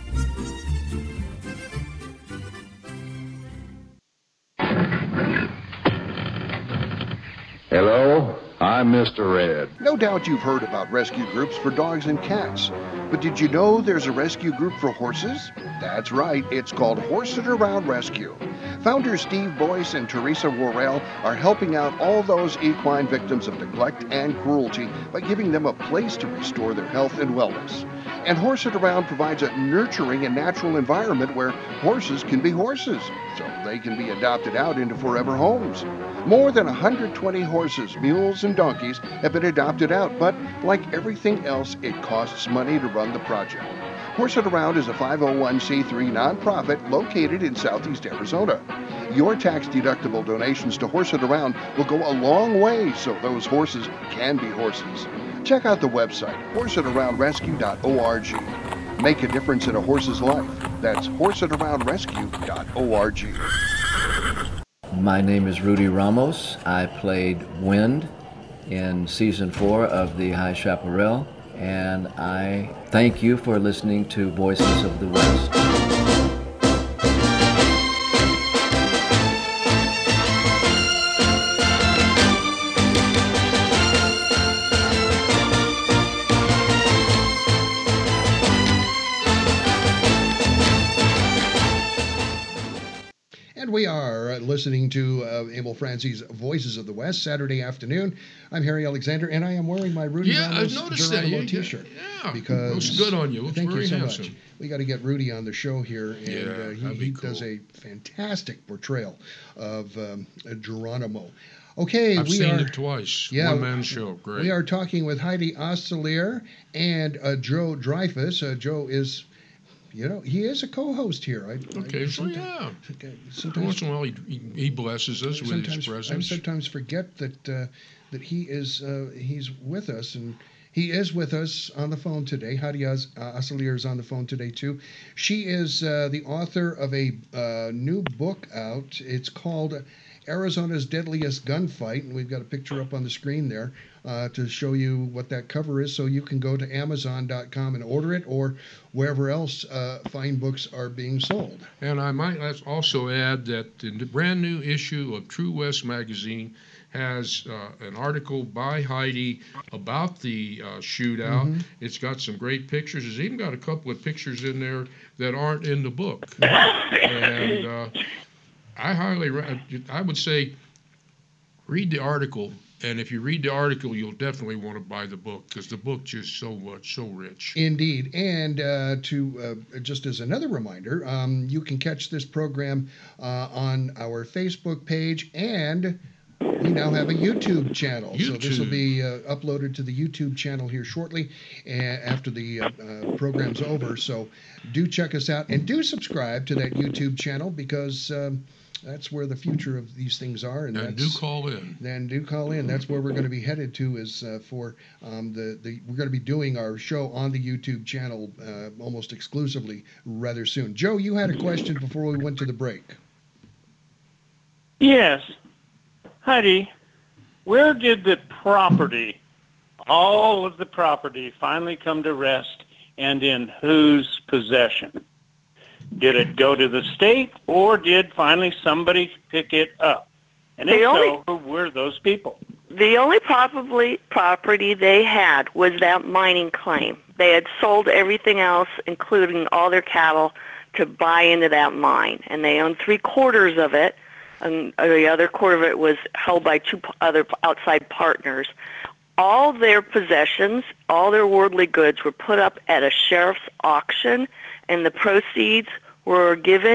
Speaker 20: Hello, I'm Mr. Red.
Speaker 2: No doubt you've heard about rescue groups for dogs and cats, but did you know there's a rescue group for horses? That's right, it's called Horse It Around Rescue. Founders Steve Boyce and Teresa Worrell are helping out all those equine victims of neglect and cruelty by giving them a place to restore their health and wellness. And Horse It Around provides a nurturing and natural environment where horses can be horses, so they can be adopted out into forever homes. More than 120 horses, mules, and donkeys have been adopted out, but like everything else, it costs money to run the project. Horse It Around is a 501c3 nonprofit located in southeast Arizona. Your tax-deductible donations to Horse It Around will go a long way so those horses can be horses. Check out the website, horseitaroundrescue.org. Make a difference in a horse's life. That's horseitaroundrescue.org.
Speaker 21: My name is Rudy Ramos. I played Wind in Season 4 of The High Chaparral, and I thank you for listening to Voices of the West.
Speaker 4: We are listening to Emil Francie's Voices of the West, Saturday afternoon. I'm Harry Alexander, and I am wearing my Rudy Ramos Geronimo t-shirt.
Speaker 6: Yeah,
Speaker 4: because
Speaker 6: looks good on you. Looks
Speaker 4: thank
Speaker 6: very
Speaker 4: you so
Speaker 6: handsome.
Speaker 4: much. We got to get Rudy on the show here, and he
Speaker 6: cool.
Speaker 4: does a fantastic portrayal of Geronimo. Okay,
Speaker 6: I've seen it twice.
Speaker 4: Yeah,
Speaker 6: one-man show. Great.
Speaker 4: We are talking with Heidi Ostelier and Joe Dreyfus. Joe is... You know, he is a co-host here.
Speaker 6: Occasionally, yeah. Once in a while, he blesses us with his presence.
Speaker 4: I sometimes forget that he is he's with us, and he is with us on the phone today. Heidi Ostelier is on the phone today too. She is the author of a new book out. It's called Arizona's Deadliest Gunfight, and we've got a picture up on the screen there to show you what that cover is, so you can go to Amazon.com and order it, or wherever else fine books are being sold.
Speaker 6: And I might also add that the brand new issue of True West magazine has an article by Heidi about the shootout. Mm-hmm. It's got some great pictures. It's even got a couple of pictures in there that aren't in the book. And I would say read the article, and if you read the article, you'll definitely want to buy the book, because the book just so rich.
Speaker 4: Indeed. And just as another reminder, you can catch this program on our Facebook page, and we now have a YouTube channel. So this will be uploaded to the YouTube channel here shortly after the program's over. So do check us out, and do subscribe to that YouTube channel, because that's where the future of these things are. And
Speaker 6: do call in.
Speaker 4: Then do call in. That's where we're going to be headed to, is for we're going to be doing our show on the YouTube channel almost exclusively rather soon. Joe, you had a question before we went to the break.
Speaker 18: Yes. Heidi, where did the property, all of the property, finally come to rest, and in whose possession? Did it go to the state, or did finally somebody pick it up? And if so, who were those people?
Speaker 5: The only property they had was that mining claim. They had sold everything else, including all their cattle, to buy into that mine. And they owned 3/4 of it, and the other quarter of it was held by two other outside partners. All their possessions, all their worldly goods were put up at a sheriff's auction, and the proceeds were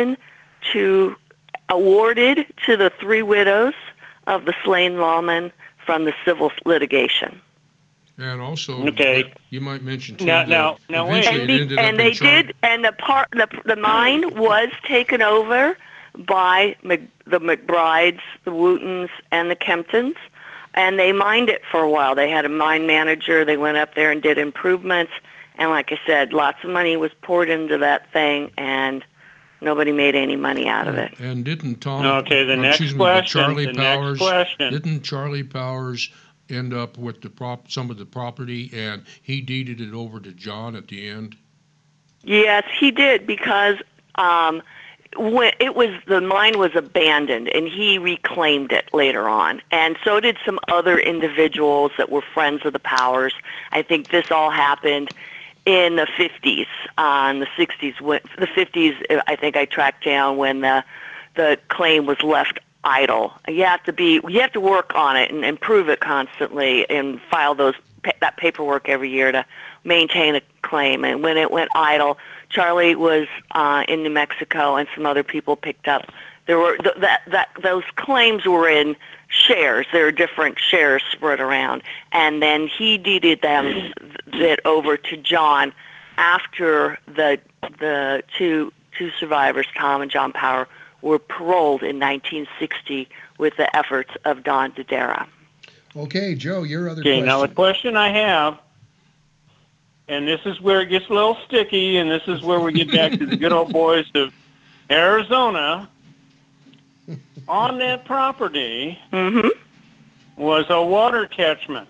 Speaker 5: awarded to the 3 widows of the slain lawmen from the civil litigation.
Speaker 6: And also, you might mention too.
Speaker 18: Now, wait.
Speaker 5: And the mine was taken over by the McBrides, the Wootons, and the Kemptons, and they mined it for a while. They had a mine manager. They went up there and did improvements, and like I said, lots of money was poured into that thing, and nobody made any money out of it.
Speaker 6: And didn't Tom?
Speaker 18: Okay,
Speaker 6: Next question. Didn't Charlie Powers end up with some of the property, and he deeded it over to John at the end?
Speaker 5: Yes, he did, because when the mine was abandoned, and he reclaimed it later on, and so did some other individuals that were friends of the Powers. I think this all happened in the 50s, in the 60s. The 50s, I think I tracked down when the claim was left idle. You have to work on it and improve it constantly, and file that paperwork every year to maintain a claim. And when it went idle, Charlie was in New Mexico, and some other people picked up. Those claims were in shares. There were different shares spread around, and then he deeded it over to John after the two survivors, Tom and John Power, were paroled in 1960 with the efforts of Don Dodera.
Speaker 4: Okay, Joe, your other question.
Speaker 18: Okay, now the question I have, and this is where it gets a little sticky, and this is where we get back to the good old boys of Arizona. On that property was a water catchment.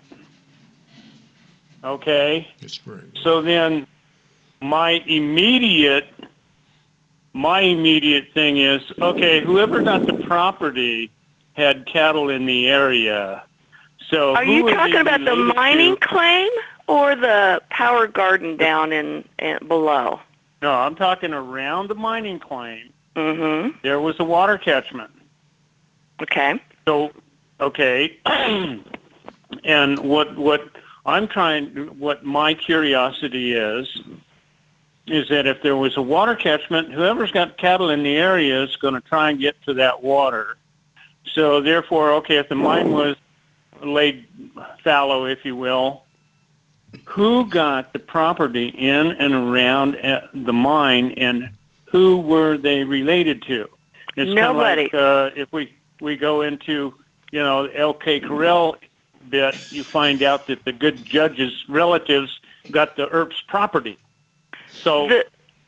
Speaker 18: Okay? So then my immediate thing is, okay, whoever got the property had cattle in the area. So
Speaker 5: are you talking about the mining claim or the Power Garden down in below?
Speaker 18: No, I'm talking around the mining claim.
Speaker 5: Mm-hmm.
Speaker 18: There was a water catchment.
Speaker 5: Okay.
Speaker 18: So, okay, and what my curiosity is that if there was a water catchment, whoever's got cattle in the area is going to try and get to that water. So therefore, okay, if the mine was laid fallow, if you will, who got the property in and around the mine, and who were they related to? It's
Speaker 5: nobody.
Speaker 18: Kind of like, if we go into, L.K. Correll bit, you find out that the good judge's relatives got the Earp's property. So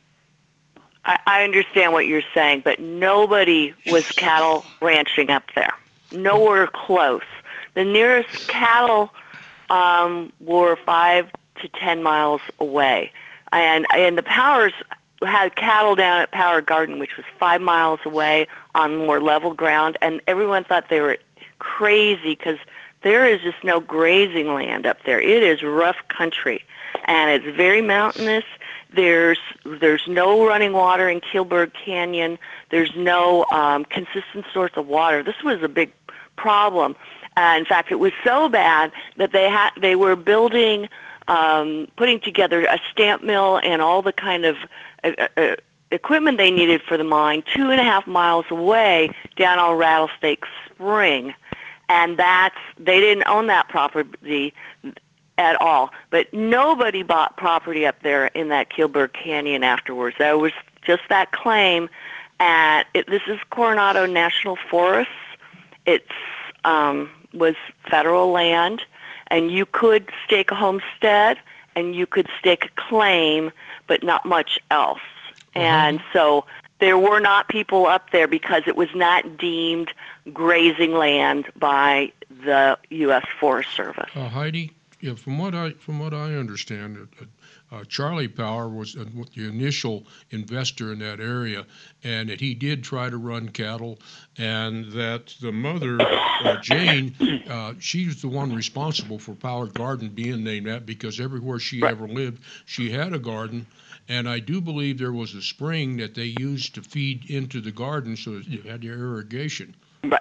Speaker 5: I understand what you're saying, but nobody was cattle ranching up there. Nowhere close. The nearest cattle were 5 to 10 miles away, and the Powers had cattle down at Power Garden, which was 5 miles away on more level ground, and everyone thought they were crazy because there is just no grazing land up there. It is rough country, and it's very mountainous. There's no running water in Kilberg Canyon. There's no consistent source of water. This was a big problem. In fact, it was so bad that they were building, putting together a stamp mill and all the kind of equipment they needed for the mine 2.5 miles away down on Rattlesnake Spring. And they didn't own that property at all. But nobody bought property up there in that Kilberg Canyon afterwards. There was just that claim. And this is Coronado National Forest. It was federal land, and you could stake a homestead, and you could stake a claim, but not much else. And so there were not people up there because it was not deemed grazing land by the U.S. Forest Service.
Speaker 6: Heidi, from what I understand, Charlie Power was the initial investor in that area, and that he did try to run cattle, and that the mother, Jane, she was the one responsible for Power Garden being named that, because everywhere she ever lived, she had a garden. And I do believe there was a spring that they used to feed into the garden, so that you had your irrigation.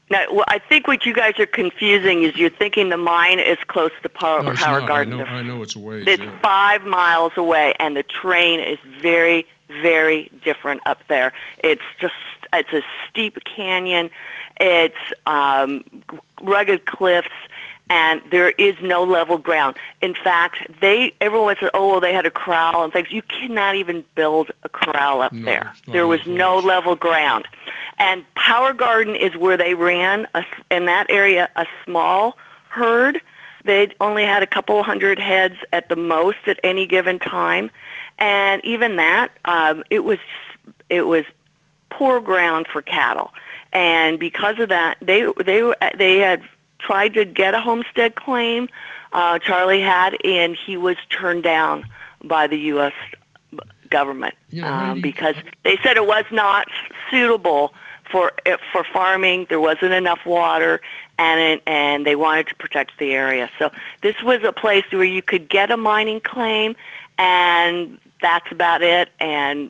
Speaker 5: Now, well, I think what you guys are confusing is you're thinking the mine is close to Power Garden.
Speaker 6: I know it's a ways.
Speaker 5: It's 5 miles away, and the terrain is very, very different up there. It's a steep canyon. It's rugged cliffs, and there is no level ground. In fact, everyone says, oh, well, they had a corral and things. You cannot even build a corral up there. There was no level ground. And Power Garden is where they ran, in that area, a small herd. They only had a couple hundred heads at the most at any given time. And even that, it was poor ground for cattle. And because of that, they had tried to get a homestead claim. Charlie had, and he was turned down by the U.S. government because they said it was not suitable for farming. There wasn't enough water, and they wanted to protect the area. So this was a place where you could get a mining claim, and that's about it. And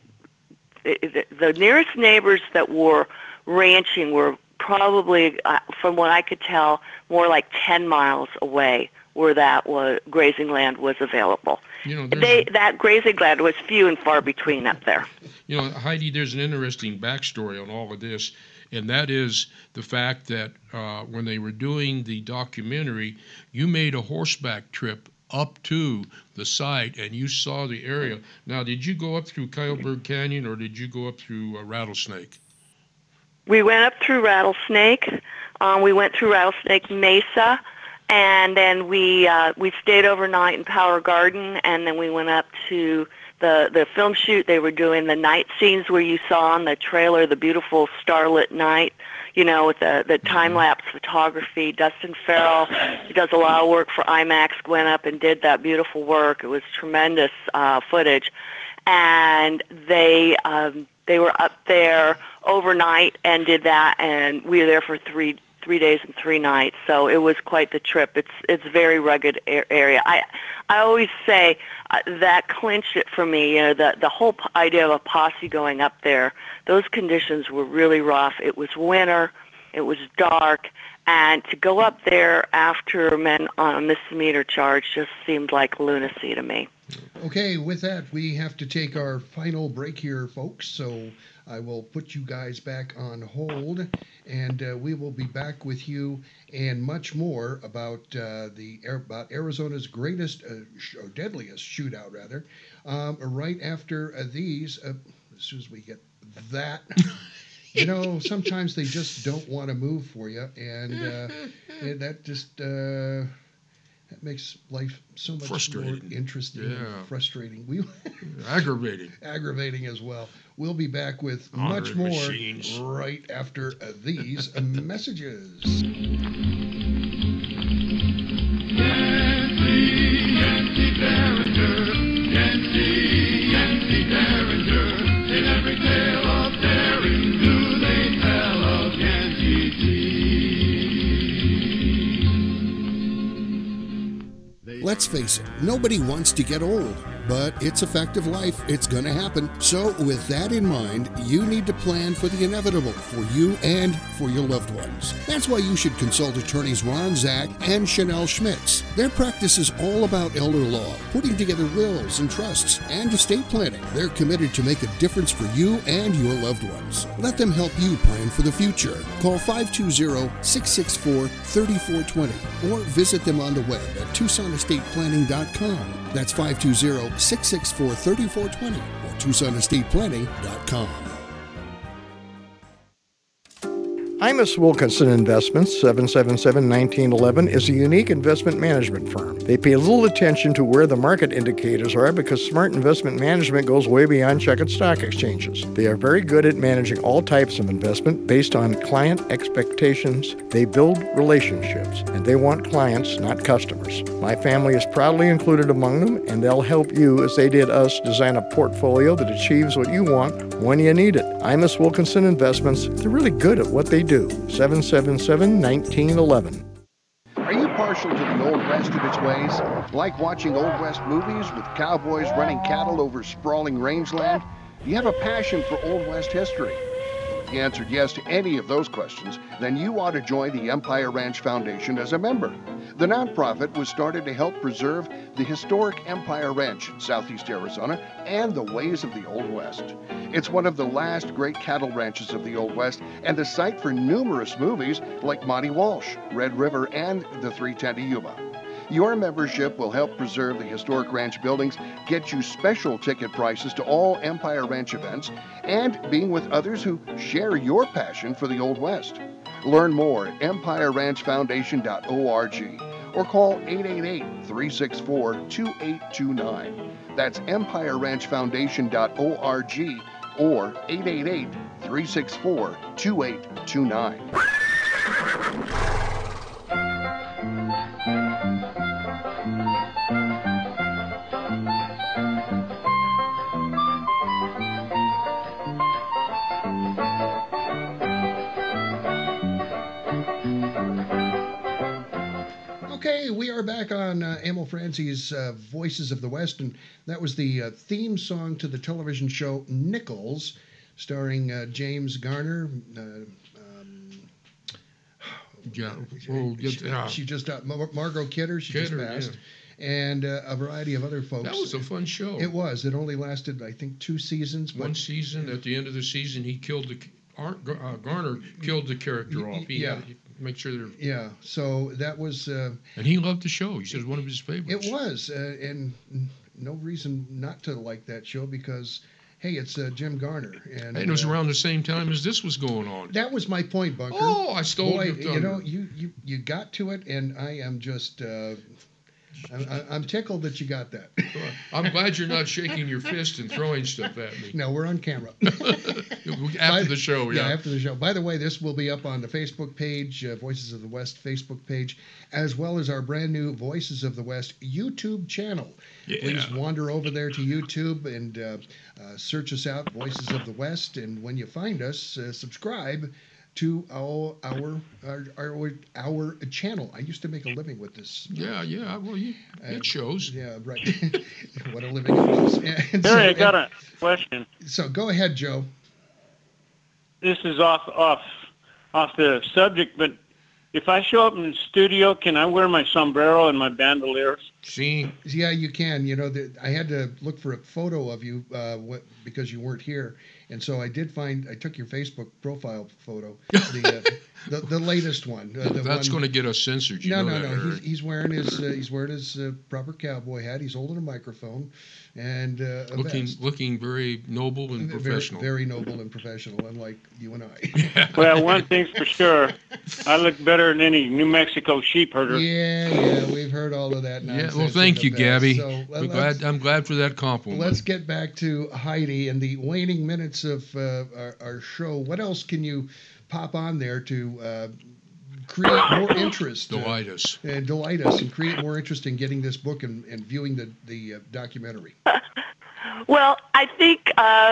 Speaker 5: the nearest neighbors that were ranching were probably, from what I could tell, more like 10 miles away where grazing land was available. That grazing land was few and far between up there.
Speaker 6: Heidi, there's an interesting backstory on all of this, and that is the fact that when they were doing the documentary, you made a horseback trip up to the site and you saw the area. Now, did you go up through Kyleberg Canyon or did you go up through Rattlesnake?
Speaker 5: We went up through Rattlesnake. We went through Rattlesnake Mesa, and then we stayed overnight in Power Garden, and then we went up to the film shoot. They were doing the night scenes where you saw on the trailer the beautiful starlit night, with the time-lapse photography. Dustin Farrell, he does a lot of work for IMAX, went up and did that beautiful work. It was tremendous footage. And they were up there overnight and did that, and we were there for three days and 3 nights. So it was quite the trip. It's a very rugged area. I always say that clinched it for me. The whole idea of a posse going up there. Those conditions were really rough. It was winter. It was dark. And to go up there after men on a misdemeanor charge just seemed like lunacy to me.
Speaker 4: Okay, with that, we have to take our final break here, folks. So I will put you guys back on hold, and we will be back with you and much more about about Arizona's greatest, deadliest shootout, rather, right after these. As soon as we get that. Sometimes they just don't want to move for you, and that just that makes life so much more interesting and frustrating. Aggravating as well. We'll be back with much more right after these messages. Yancey Derringer, Yancey Derringer, in every tale of daring do they tell of Yancey T.
Speaker 3: Let's face it, nobody wants to get old, but it's a fact of life. It's going to happen. So with that in mind, you need to plan for the inevitable for you and for your loved ones. That's why you should consult attorneys Ron Zach and Chanel Schmitz. Their practice is all about elder law, putting together wills and trusts, and estate planning. They're committed to make a difference for you and your loved ones. Let them help you plan for the future. Call 520-664-3420 or visit them on the web at TucsonEstatePlanning.com. That's 520-664-3420 or TucsonEstatePlanning.com.
Speaker 1: Imus Wilkinson Investments, 777-1911, is a unique investment management firm. They pay little attention to where the market indicators are because smart investment management goes way beyond checkered stock exchanges. They are very good at managing all types of investment based on client expectations. They build relationships, and they want clients, not customers. My family is proudly included among them, and they'll help you, as they did us, design a portfolio that achieves what you want when you need it. Imus Wilkinson Investments, they're really good at what they do. 777-1911.
Speaker 2: Are you partial to the Old West and its ways? Like watching Old West movies with cowboys running cattle over sprawling rangeland? Do you have a passion for Old West history? If you answered yes to any of those questions, then you ought to join the Empire Ranch Foundation as a member. The nonprofit was started to help preserve the historic Empire Ranch in southeast Arizona and the ways of the Old West. It's one of the last great cattle ranches of the Old West and the site for numerous movies like Monty Walsh, Red River, and the 310 to Yuma. Your membership will help preserve the historic ranch buildings, get you special ticket prices to all Empire Ranch events, and being with others who share your passion for the Old West. Learn more at empireranchfoundation.org or call 888-364-2829. That's empireranchfoundation.org or 888-364-2829.
Speaker 4: Okay, we are back on Emil Franzi's Voices of the West, and that was the theme song to the television show Nichols, starring James Garner. She just Margot Kidder. She just passed. Yeah. And a variety of other folks.
Speaker 6: That was a fun show.
Speaker 4: It was. It only lasted, I think, 2 seasons.
Speaker 6: One season. At the end of the season, he killed Garner killed the character off. Make sure they're...
Speaker 4: Yeah, so that was...
Speaker 6: and he loved the show. He said it was one of his favorites.
Speaker 4: It was, and no reason not to like that show because, hey, it's Jim Garner. And
Speaker 6: it was around the same time as this was going on.
Speaker 4: That was my point, Bunker.
Speaker 6: Oh, I stole your thunder.
Speaker 4: You know, you got to it, and I am just... I'm tickled that you got that.
Speaker 6: I'm glad you're not shaking your fist and throwing stuff at me.
Speaker 4: No, we're on camera.
Speaker 6: After the show, yeah.
Speaker 4: Yeah, after the show. By the way, this will be up on the Facebook page, Voices of the West Facebook page, as well as our brand new Voices of the West YouTube channel. Yeah. Please wander over there to YouTube and search us out, Voices of the West, and when you find us, subscribe to our channel. I used to make a living with this.
Speaker 6: Yeah. Well, it shows.
Speaker 4: Yeah, right. What a living it was.
Speaker 18: I got a question.
Speaker 4: So go ahead, Joe.
Speaker 18: This is off the subject, but if I show up in the studio, can I wear my sombrero and my bandoliers?
Speaker 6: See?
Speaker 4: Yeah, you can. You know, I had to look for a photo of you because you weren't here. And so I took your Facebook profile photo, the latest one.
Speaker 6: That's going to get us censored.
Speaker 4: No. He's wearing his proper cowboy hat. He's holding a microphone, and
Speaker 6: looking very noble and professional.
Speaker 4: Very noble and professional, unlike you and I.
Speaker 18: Well, one thing's for sure, I look better than any New Mexico sheep herder.
Speaker 4: Yeah, we've heard all of that nonsense.
Speaker 6: Yeah, well, thank you, Gabby. So, I'm glad for that compliment.
Speaker 4: Let's get back to Heidi and the waning minutes of our show. What else can you pop on there to create more interest?
Speaker 6: Delight us
Speaker 4: and create more interest in getting this book and viewing the documentary.
Speaker 5: Well, I think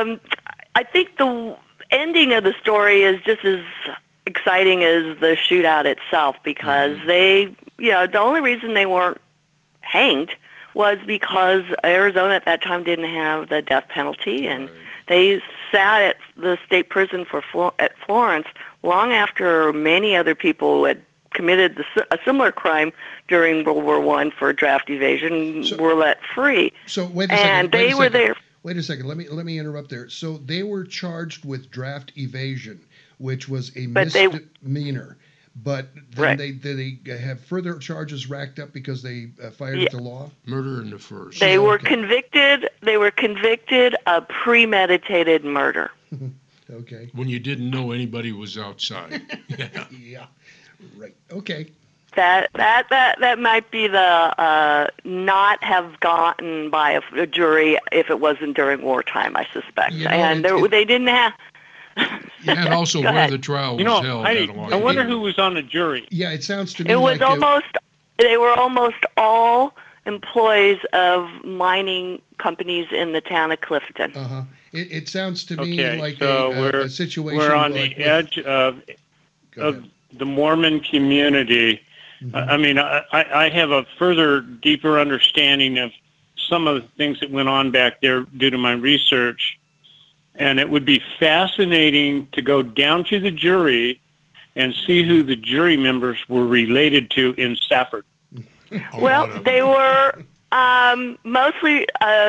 Speaker 5: the ending of the story is just as exciting as the shootout itself because the only reason they weren't hanged was because Arizona at that time didn't have the death penalty, and they sat at the state prison at Florence long after many other people had committed a similar crime during World War I for draft evasion were let free.
Speaker 4: So wait a second. They were there. Wait a second. Let me interrupt there. So they were charged with draft evasion, which was a misdemeanor. But then they have further charges racked up because they fired at the law?
Speaker 6: Murder in the first.
Speaker 5: They were convicted. They were convicted of premeditated murder.
Speaker 4: Okay.
Speaker 6: When you didn't know anybody was outside.
Speaker 4: Yeah. Right. Okay.
Speaker 5: That might be the not have gotten by a jury if it wasn't during wartime, I suspect. They didn't have.
Speaker 6: And also where the trial was held.
Speaker 18: I wonder who was on the jury.
Speaker 4: Yeah, it sounds to me
Speaker 5: it was they were almost all employees of mining companies in the town of Clifton.
Speaker 4: Uh-huh. It sounds to me like a situation.
Speaker 18: We're on the edge of the Mormon community. Mm-hmm. I mean, I have a further, deeper understanding of some of the things that went on back there due to my research. And it would be fascinating to go down to the jury and see who the jury members were related to in Safford.
Speaker 5: Well, they were mostly.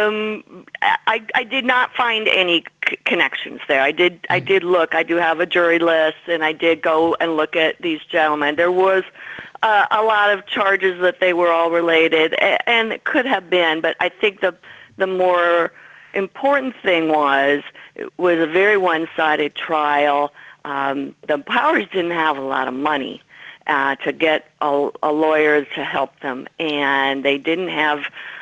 Speaker 5: I did not find any connections there. I did look. I do have a jury list, and I did go and look at these gentlemen. There was a lot of charges that they were all related, and it could have been. But I think the more important thing was it was a very one-sided trial. The Powers didn't have a lot of money to get a lawyer to help them, and they didn't have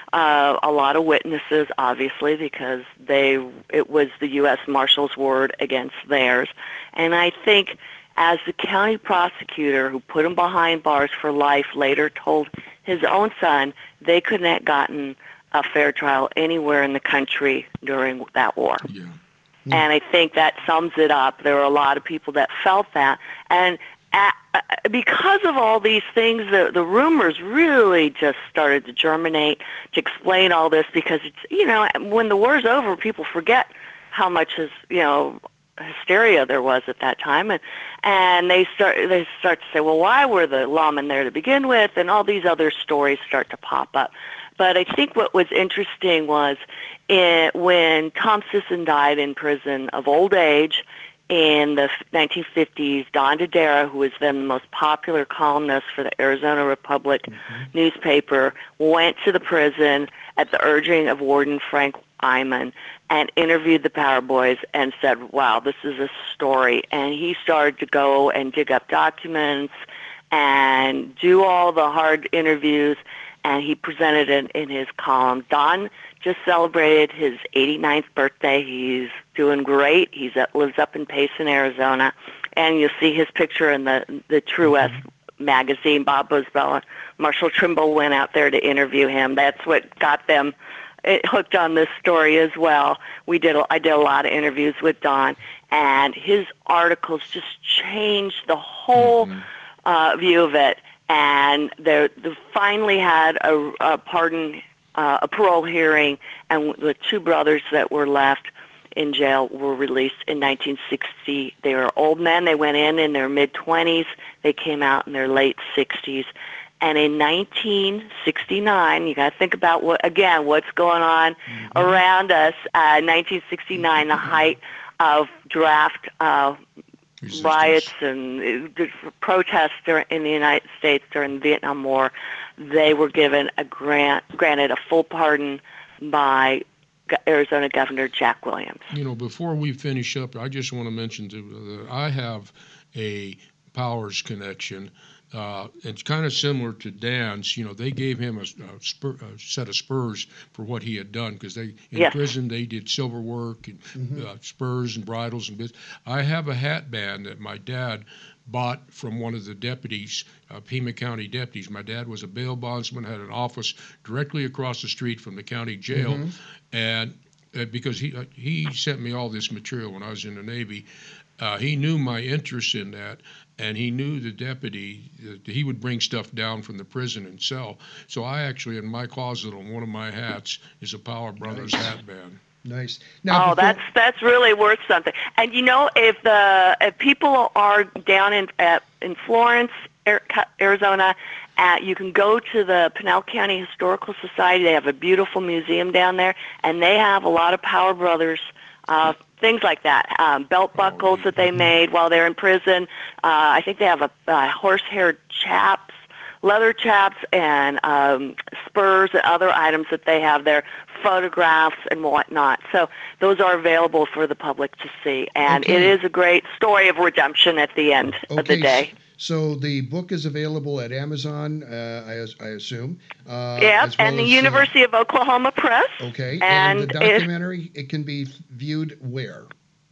Speaker 5: a lot of witnesses, obviously, because it was the U.S. Marshal's word against theirs. And I think as the county prosecutor who put him behind bars for life later told his own son, they couldn't have gotten a fair trial anywhere in the country during that war.
Speaker 6: Yeah.
Speaker 5: And I think that sums it up. There were a lot of people that felt that. And because of all these things, the rumors really just started to germinate to explain all this, because it's, when the war's over, people forget how much hysteria there was at that time, and they start to say, well, why were the lawmen there to begin with, and all these other stories start to pop up. But I think what was interesting was when Tom Sisson died in prison of old age in the 1950s, Don Dodera, who was then the most popular columnist for the Arizona Republic newspaper, went to the prison at the urging of Warden Frank Eyman and interviewed the Power Boys and said, wow, this is a story. And he started to go and dig up documents and do all the hard interviews, and he presented it in his column. Don just celebrated his 89th birthday. He's doing great. He lives up in Payson, Arizona, and you'll see his picture in the True West magazine. Bob Boswell and Marshall Trimble went out there to interview him. That's what got them hooked on this story as well. I did a lot of interviews with Don, and his articles just changed the whole view of it. And they finally had a parole hearing, and the two brothers that were left in jail were released in 1960. They were old men. They went in their mid-20s. They came out in their late 60s. And in 1969, you got to think about what's going on around us. 1969, the height of draft riots and protests in the United States during the Vietnam War. They were given granted a full pardon by Arizona Governor Jack Williams.
Speaker 6: Before we finish up, I just want to mention that I have a Powers connection. It's kind of similar to Dan's. They gave him a set of spurs for what he had done, because in prison they did silver work and spurs and bridles and bits. I have a hat band that my dad bought from one of the deputies, Pima County deputies. My dad was a bail bondsman, had an office directly across the street from the county jail, and because he sent me all this material when I was in the Navy. He knew my interest in that, and he knew the deputy, he would bring stuff down from the prison and sell. So I actually, in my closet on one of my hats, is a Power Brothers hat band.
Speaker 4: Nice. Now,
Speaker 5: that's really worth something. And if people are down in Florence, Arizona, you can go to the Pinal County Historical Society. They have a beautiful museum down there, and they have a lot of Power Brothers things like that, belt buckles that they made while they're in prison. I think they have a horsehair chaps, leather chaps, and spurs and other items that they have there, photographs and whatnot. So those are available for the public to see. And it is a great story of redemption at the end of the day.
Speaker 4: So the book is available at Amazon, I assume.
Speaker 5: And the University of Oklahoma Press.
Speaker 4: Okay. And the documentary, it can be viewed where?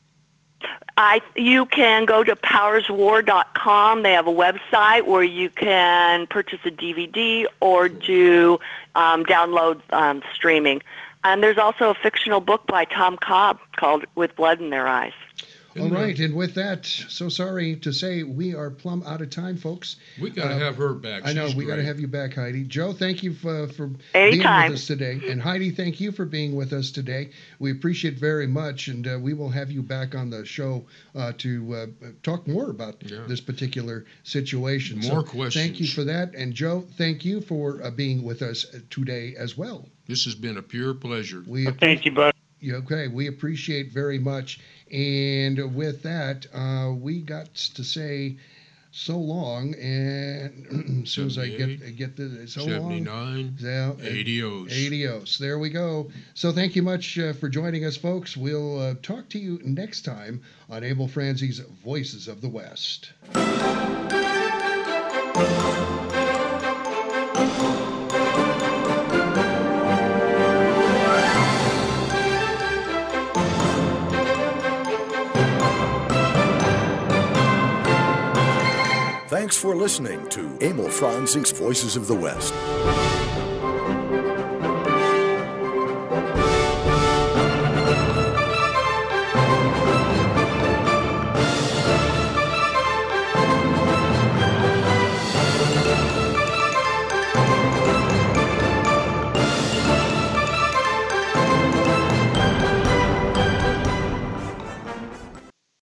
Speaker 5: You can go to powerswar.com. They have a website where you can purchase a DVD or do download streaming. And there's also a fictional book by Tom Cobb called With Blood in Their Eyes.
Speaker 4: All right, and with that, so sorry to say we are plumb out of time, folks.
Speaker 6: We got to have her back.
Speaker 4: I know,
Speaker 6: She's
Speaker 4: we got to
Speaker 6: great.
Speaker 4: have you back, Heidi. Joe, thank you for
Speaker 5: Anytime.
Speaker 4: being with us today. And Heidi, thank you for being with us today. We appreciate very much, and we will have you back on the show to talk more about this particular situation.
Speaker 6: More
Speaker 4: so
Speaker 6: questions.
Speaker 4: Thank you for that. And Joe, thank you for being with us today as well.
Speaker 6: This has been a pure pleasure.
Speaker 18: Thank you, bud.
Speaker 4: Okay, we appreciate very much. And with that, we got to say so long, and as soon as I get the so
Speaker 6: 79,
Speaker 4: long, yeah,
Speaker 6: adios.
Speaker 4: Adios. There we go. So thank you much for joining us, folks. We'll talk to you next time on Abel Franzi's Voices of the West.
Speaker 7: Thanks for listening to Emil Franzi's Voices of the West.